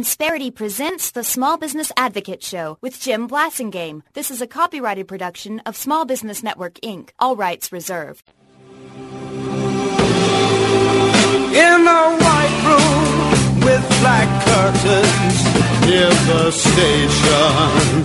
Insperity presents the Small Business Advocate Show with Jim Blasingame. This is a copyrighted production of Small Business Network, Inc. All rights reserved. In a white room with black curtains near the station.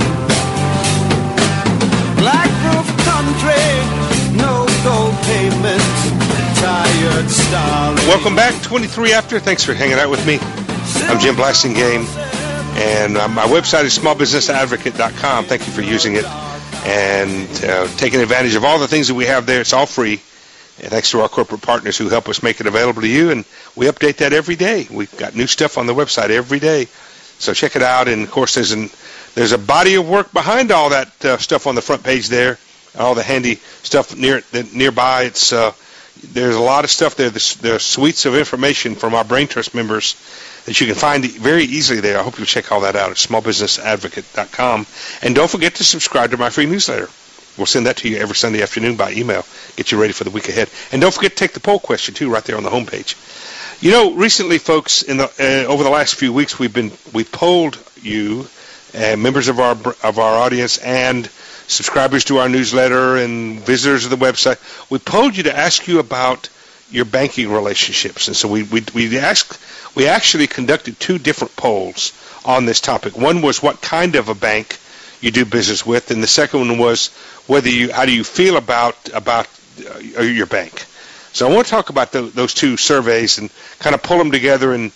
Black roof country, no gold pavement, tired starlight. Welcome back, 23 after. Thanks for hanging out with me. I'm Jim Blasingame, and my website is smallbusinessadvocate.com. Thank you for using it and taking advantage of all the things that we have there. It's all free, and thanks to our corporate partners who help us make it available to you, and we update that every day. We've got new stuff on the website every day, so check it out. And, of course, there's a body of work behind all that stuff on the front page there, all the handy stuff nearby. There's a lot of stuff there. There's suites of information from our Brain Trust members that you can find very easily there. I hope you'll check all that out at smallbusinessadvocate.com. And don't forget to subscribe to my free newsletter. We'll send that to you every Sunday afternoon by email, get you ready for the week ahead. And don't forget to take the poll question, too, right there on the homepage. You know, recently, folks, over the last few weeks, we polled you, members of our audience and subscribers to our newsletter and visitors of the website. We polled you to ask you about your banking relationships, and so we actually conducted two different polls on this topic. One was what kind of a bank you do business with, and the second one was how do you feel about your bank. So I want to talk about those two surveys and kind of pull them together and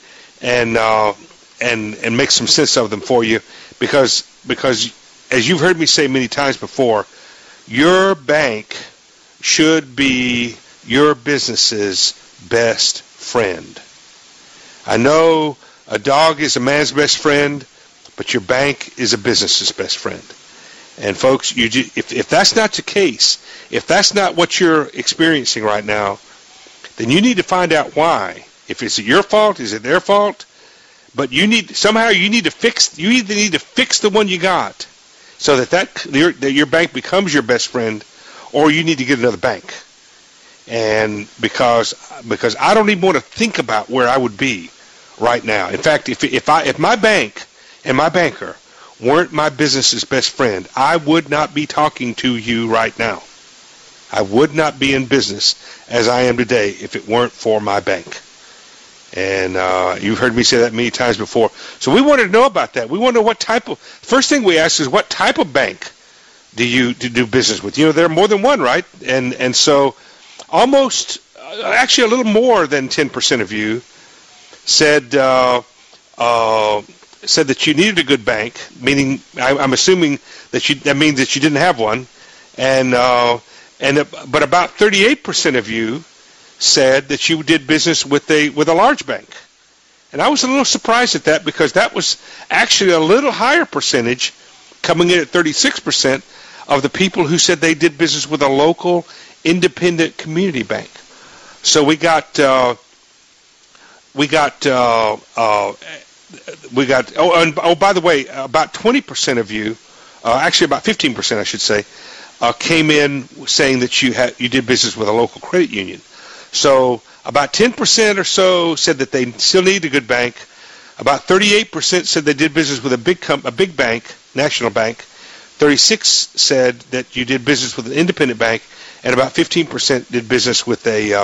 make some sense of them for you, because as you've heard me say many times before, your bank should be your business's best friend. I know a dog is a man's best friend, but your bank is a business's best friend. And folks, if that's not the case, if that's not what you're experiencing right now, then you need to find out why. If it's your fault, is it their fault? But you either need to fix the one you got, so that your bank becomes your best friend, or you need to get another bank. And because I don't even want to think about where I would be right now. In fact, if my bank and my banker weren't my business's best friend, I would not be talking to you right now. I would not be in business as I am today if it weren't for my bank. And you've heard me say that many times before. So we wanted to know about that. We want to know first thing we asked is, what type of bank do you do business with? You know, there are more than one, right? And so almost, actually a little more than 10% of you said that you needed a good bank, meaning I'm assuming that means that you didn't have one. But about 38% of you said that you did business with a large bank. And I was a little surprised at that, because that was actually a little higher percentage, coming in at 36% of the people who said they did business with a local independent community bank. So we got by the way, about 20% of you, actually about 15%, I should say, came in saying that you did business with a local credit union. So about 10% or so said that they still need a good bank. About 38% said they did business with a big bank, national bank. 36% said that you did business with an independent bank, and about 15% did business with a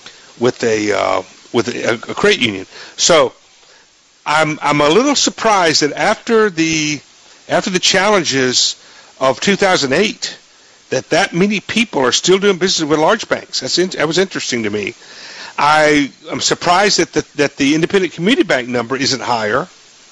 credit union. So I'm a little surprised that after the challenges of 2008, that many people are still doing business with large banks. That was interesting to me. I'm surprised that the independent community bank number isn't higher,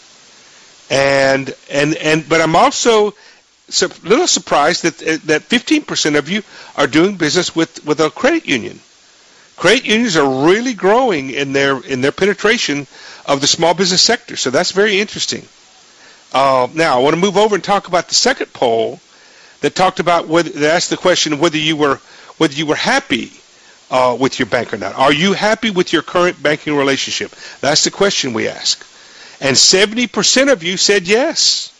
but I'm also a little surprised that 15% of you are doing business with a credit union. Credit unions are really growing in their penetration of the small business sector, so that's very interesting. Now I want to move over and talk about the second poll that talked about that asked the question of whether you were happy with your bank or not. Are you happy with your current banking relationship? That's the question we ask. And 70% of you said yes.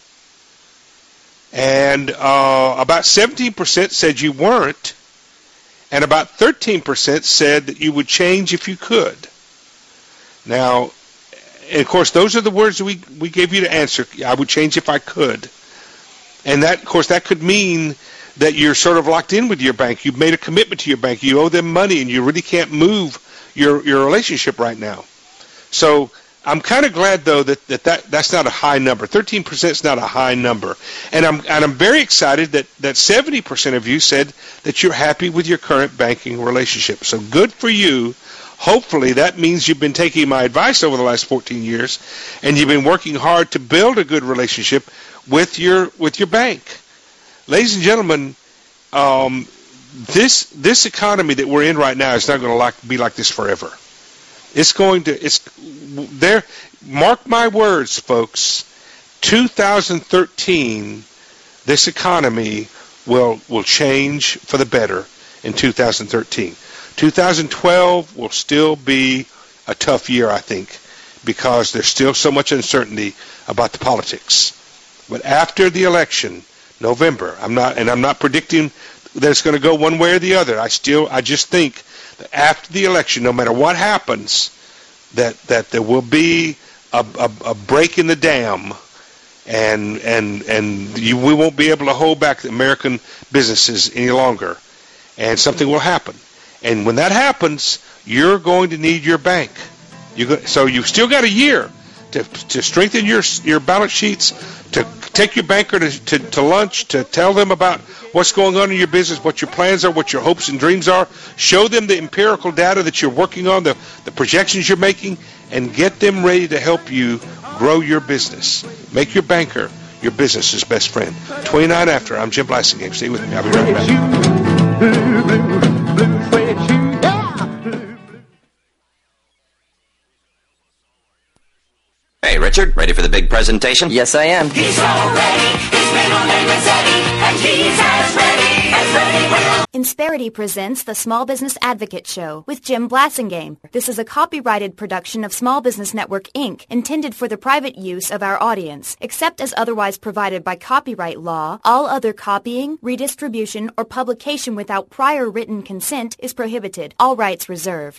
And about 17% said you weren't. And about 13% said that you would change if you could. Now, And of course, those are the words that we gave you to answer. I would change if I could. And that, of course, that could mean that you're sort of locked in with your bank. You've made a commitment to your bank. You owe them money, and you really can't move your relationship right now. So I'm kind of glad, though, that's not a high number. 13% is not a high number. And I'm very excited that 70% of you said that you're happy with your current banking relationship. So good for you. Hopefully that means you've been taking my advice over the last 14 years, and you've been working hard to build a good relationship with your bank. Ladies and gentlemen, this economy that we're in right now is not going to be like this forever. Mark my words, folks. 2013, this economy will change for the better in 2013. 2012 will still be a tough year, I think, because there's still so much uncertainty about the politics. But after the election, November, I'm not predicting that it's going to go one way or the other. I just think that after the election, no matter what happens, that there will be a break in the dam, and we won't be able to hold back the American businesses any longer, and something will happen. And when that happens, you're going to need your bank. So you've still got a year to strengthen your balance sheets, to take your banker to lunch, to tell them about what's going on in your business, what your plans are, what your hopes and dreams are. Show them the empirical data that you're working on, the projections you're making, and get them ready to help you grow your business. Make your banker your business's best friend. 29 after. I'm Jim Blasingame. Stay with me. I'll be right back. Hey, Richard, ready for the big presentation? Yes, I am. He's all ready. His middle name is Eddie, and he's as ready as ready will. Insperity presents the Small Business Advocate Show with Jim Blasingame. This is a copyrighted production of Small Business Network, Inc., intended for the private use of our audience. Except as otherwise provided by copyright law, all other copying, redistribution, or publication without prior written consent is prohibited. All rights reserved.